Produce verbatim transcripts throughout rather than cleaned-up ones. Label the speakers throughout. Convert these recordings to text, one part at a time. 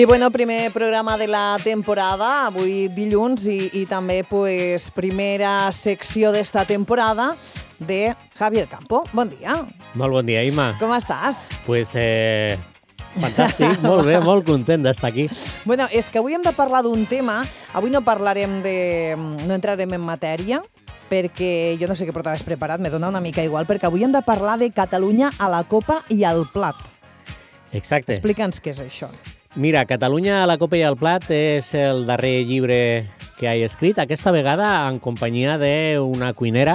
Speaker 1: I bueno, primer programa de la temporada, avui dilluns, i, i també pues, primera secció d'esta temporada de Javier Campo. Bon dia.
Speaker 2: Molt bon dia, Imma.
Speaker 1: Com estàs?
Speaker 2: Pues, eh, fantàstic, molt bé, molt content d'estar aquí.
Speaker 1: Bueno, és que avui hem de parlar d'un tema, avui no parlarem de... no entrarem en matèria, perquè jo no sé què portaves preparat, me dona una mica igual, perquè avui hem de parlar de Catalunya a la copa i al plat.
Speaker 2: Exacte.
Speaker 1: Explica'ns què és això.
Speaker 2: Mira, Catalunya a la copa i al plat és el darrer llibre que he escrit, aquesta vegada en companyia d'una cuinera,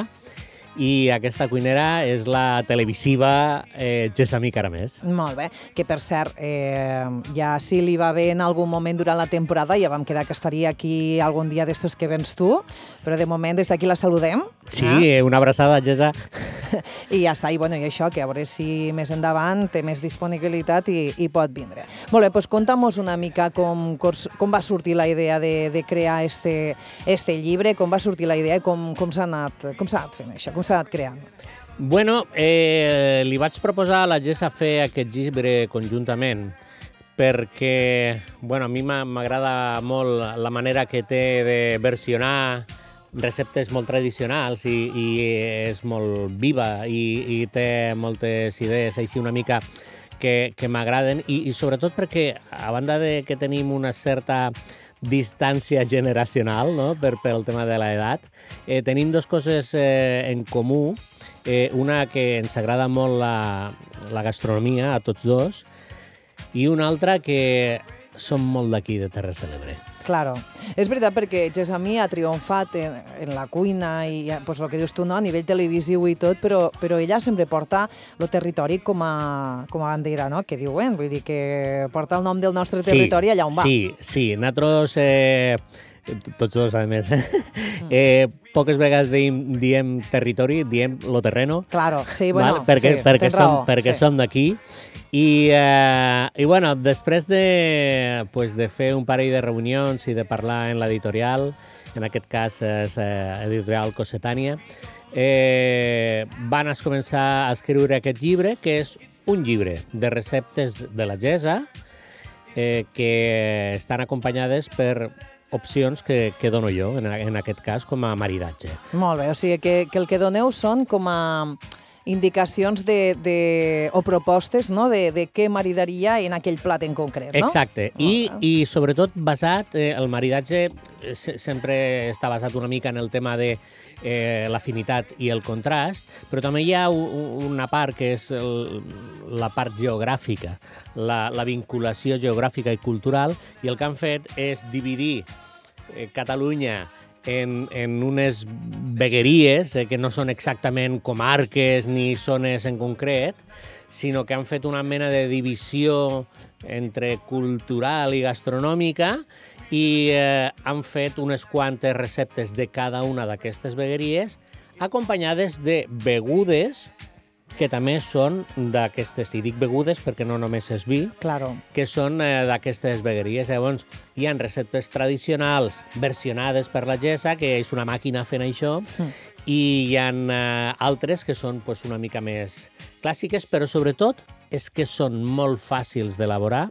Speaker 2: i aquesta cuinera és la televisiva eh, Gessamí Caramés.
Speaker 1: Molt bé, que per cert, eh, ja si li va bé en algun moment durant la temporada, ja vam quedar que estaria aquí algun dia d'estos que vens tu, però de moment des d'aquí la saludem.
Speaker 2: Sí, eh? Una abraçada, Gessa.
Speaker 1: I ja està, i, bueno, i això, que a veure si més endavant té més disponibilitat i, i pot vindre. Molt bé, doncs conta'm-nos una mica com, com va sortir la idea de, de crear este, este llibre, com va sortir la idea i com, com s'ha anat, com s'ha anat fent això, com s'ha anat creant.
Speaker 2: Bueno, eh, li vaig proposar a la Gessa fer aquest llibre conjuntament perquè, bueno, a mi m'agrada molt la manera que té de versionar receptes molt tradicionals i, i és molt viva i, i té moltes idees així una mica que, que m'agraden i, i sobretot perquè, a banda de que tenim una certa distància generacional, no?, per, per el tema de l'edat, eh, tenim dues coses eh, en comú. Eh, una, que ens agrada molt la, la gastronomia, a tots dos, i una altra, que som molt d'aquí, de Terres de l'Ebre.
Speaker 1: Claro. És veritat, perquè Gessamí ha triomfat en, en la cuina i pues, el que dius tu, no? A nivell televisiu i tot, però, però ella sempre porta el territori com a, com a bandera, no?, que diuen. Vull dir que porta el nom del nostre territori sí, allà on va.
Speaker 2: Sí, sí. Nosaltres, eh, tots dos, a més, eh, poques vegades diem, diem territori, diem lo terreno.
Speaker 1: Claro, sí, bueno,
Speaker 2: val? perquè,
Speaker 1: sí,
Speaker 2: perquè
Speaker 1: tens raó.
Speaker 2: Som, perquè
Speaker 1: sí.
Speaker 2: som d'aquí. I, eh, i bueno, després de, pues, de fer un parell de reunions i de parlar en l'editorial, en aquest cas és eh, editorial Cossetània, eh, van es començar a escriure aquest llibre, que és un llibre de receptes de la Gessa, eh, que estan acompanyades per opcions que, que dono jo, en, en aquest cas, com a maridatge.
Speaker 1: Molt bé, o sigui que, que el que doneu són com a indicacions de, de, o propostes, no?, de, de què maridaria en aquell plat en concret, no?
Speaker 2: Exacte. I, i sobretot basat, eh, el maridatge se, sempre està basat una mica en el tema de eh, l'afinitat i el contrast, però també hi ha un, una part que és el, la part geogràfica, la, la vinculació geogràfica i cultural, i el que han fet és dividir eh, Catalunya En, en unes vegueries, eh, que no són exactament comarques ni zones en concret, sinó que han fet una mena de divisió entre cultural i gastronòmica i eh, han fet unes quantes receptes de cada una d'aquestes vegueries acompanyades de begudes que també són d'aquestes, i dic begudes perquè no només és vi,
Speaker 1: claro,
Speaker 2: que són eh, d'aquestes vegueries. Llavors, hi ha receptes tradicionals versionades per la Gessa, que és una màquina fent això, mm. i hi ha eh, altres que són pues, una mica més clàssiques, però sobretot és que són molt fàcils d'elaborar,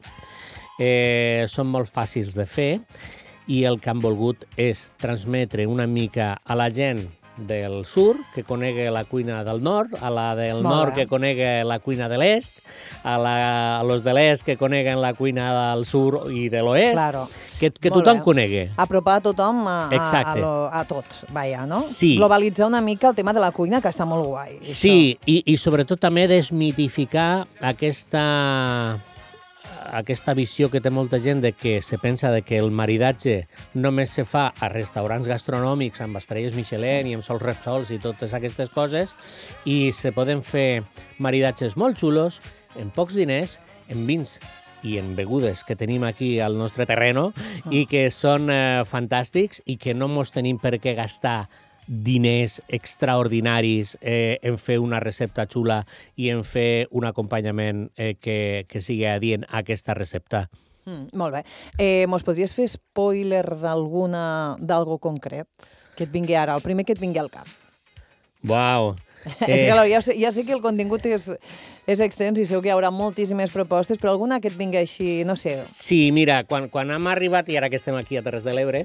Speaker 2: eh, són molt fàcils de fer, i el que han volgut és transmetre una mica a la gent del sud, que conegui la cuina del nord, a la del
Speaker 1: Molt
Speaker 2: nord
Speaker 1: bé.
Speaker 2: que conegui la cuina de l'est, a, la, a los de l'est que coneguen la cuina del sud i de l'oest,
Speaker 1: claro.
Speaker 2: que, que
Speaker 1: Molt
Speaker 2: tothom
Speaker 1: bé.
Speaker 2: conegui.
Speaker 1: Apropar a tothom a, a, a, lo, a tot, vaja, no?
Speaker 2: Sí.
Speaker 1: Globalitzar una mica el tema de la cuina, que està molt guai.
Speaker 2: Sí, i, i sobretot també desmitificar aquesta... aquesta visió que té molta gent de que se pensa de que el maridatge només se fa a restaurants gastronòmics amb estrelles Michelin i amb sols Repsols i totes aquestes coses, i se poden fer maridatges molt xulos, en pocs diners, en vins i en begudes que tenim aquí al nostre terreno mm. i que són eh, fantàstics i que no mos tenim per què gastar diners extraordinaris eh, en fer una recepta xula i en fer un acompanyament eh, que, que sigui adient a aquesta recepta.
Speaker 1: Mm, molt bé. Eh, mos podries fer spoiler d'alguna d'algo concret que et vingui ara, el primer que et vingui al cap?
Speaker 2: Uau!
Speaker 1: És que ja sé, ja sé que el contingut és, és extens i segur que hi haurà moltíssimes propostes, però alguna que et vingui així, no sé...
Speaker 2: Sí, mira, quan, quan hem arribat, i ara que estem aquí a Terres de l'Ebre,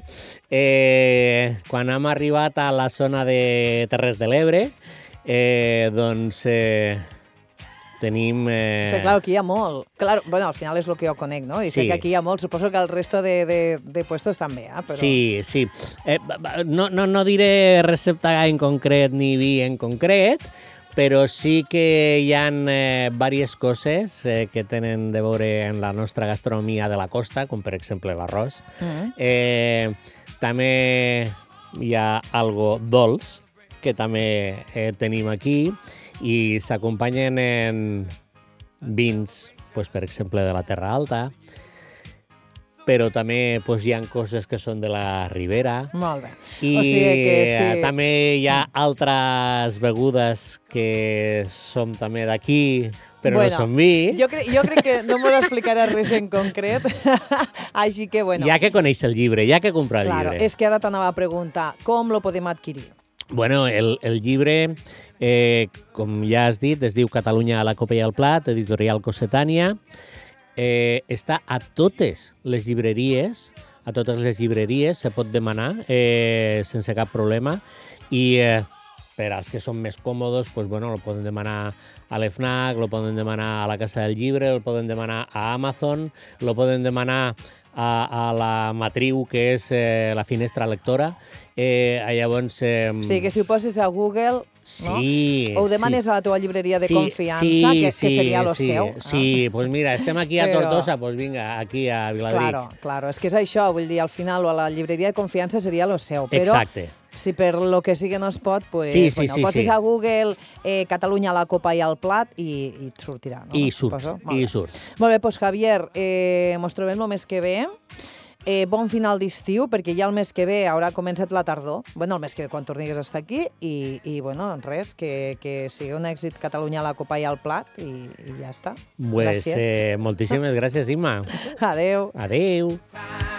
Speaker 2: eh, quan hem arribat a la zona de Terres de l'Ebre, eh, doncs... Eh, tenim... Eh...
Speaker 1: Sí, clar, aquí hi ha molt. Clar, bueno, al final és el que jo conec, no? I sí. sé que aquí hi ha molt. Suposo que el resto de, de, de puestos també, eh? Però...
Speaker 2: Sí, sí. Eh, no, no, no diré recepta en concret ni vi en concret, però sí que hi ha eh, diverses coses eh, que tenen de veure en la nostra gastronomia de la costa, com per exemple l'arròs. Mm-hmm. eh, també hi ha algo dolç, que també eh, tenim aquí, i s'acompanyen en vins, pues, per exemple, de la Terra Alta, però també pues, hi ha coses que són de la Ribera.
Speaker 1: Molt bé.
Speaker 2: I
Speaker 1: o sigui que sí.
Speaker 2: també hi ha altres begudes que som també d'aquí, però
Speaker 1: bueno,
Speaker 2: no són vi.
Speaker 1: Jo, cre jo crec que no m'ho explicaràs res en concret, així que, bueno...
Speaker 2: Hi ha que conèixer el llibre, hi ha que comprar el
Speaker 1: claro,
Speaker 2: llibre.
Speaker 1: És que ara t'anava a preguntar, com lo podem adquirir?
Speaker 2: Bueno, el, el llibre, eh, com ja has dit, es diu Catalunya a la copa i al plat, editorial Cossetània. Eh, està a totes les llibreries, a totes les llibreries se pot demanar eh, sense cap problema. I eh, per als que són més còmodes, pues, bueno, lo poden demanar a l'FNAC, lo poden demanar a la Casa del Llibre, lo poden demanar a Amazon, lo poden demanar a, a la matriu, que és eh, la finestra lectora. Eh, llavors... Eh,
Speaker 1: o sigui, que si ho poses a Google,
Speaker 2: sí,
Speaker 1: no? O ho demanes
Speaker 2: sí.
Speaker 1: a la teva llibreria de
Speaker 2: sí,
Speaker 1: confiança,
Speaker 2: sí,
Speaker 1: que,
Speaker 2: sí,
Speaker 1: que seria lo
Speaker 2: sí,
Speaker 1: seu.
Speaker 2: Sí, doncs pues mira, estem aquí a
Speaker 1: Però...
Speaker 2: Tortosa, doncs pues vinga, aquí a Viladric.
Speaker 1: Claro, claro, és que és això, vull dir, al final, a la llibreria de confiança seria lo seu, però...
Speaker 2: Exacte.
Speaker 1: Si per lo que sigui no es pot, pues,
Speaker 2: sí, sí,
Speaker 1: bueno,
Speaker 2: sí,
Speaker 1: poses
Speaker 2: sí.
Speaker 1: a Google eh, Catalunya a la copa i al plat i, i et sortirà, no?
Speaker 2: I surt, i surt.
Speaker 1: Molt bé, doncs Javier, eh, mos trobem el mes que ve. Eh, bon final d'estiu, perquè ja el mes que ve haurà començat la tardor. Bueno, el mes que ve, quan tornis a estar aquí. I, i bueno, res, que, que sigui un èxit Catalunya a la copa i al plat i, i ja està.
Speaker 2: Pues,
Speaker 1: gràcies.
Speaker 2: Eh, moltíssimes gràcies, Imma.
Speaker 1: Adeu.
Speaker 2: Adeu.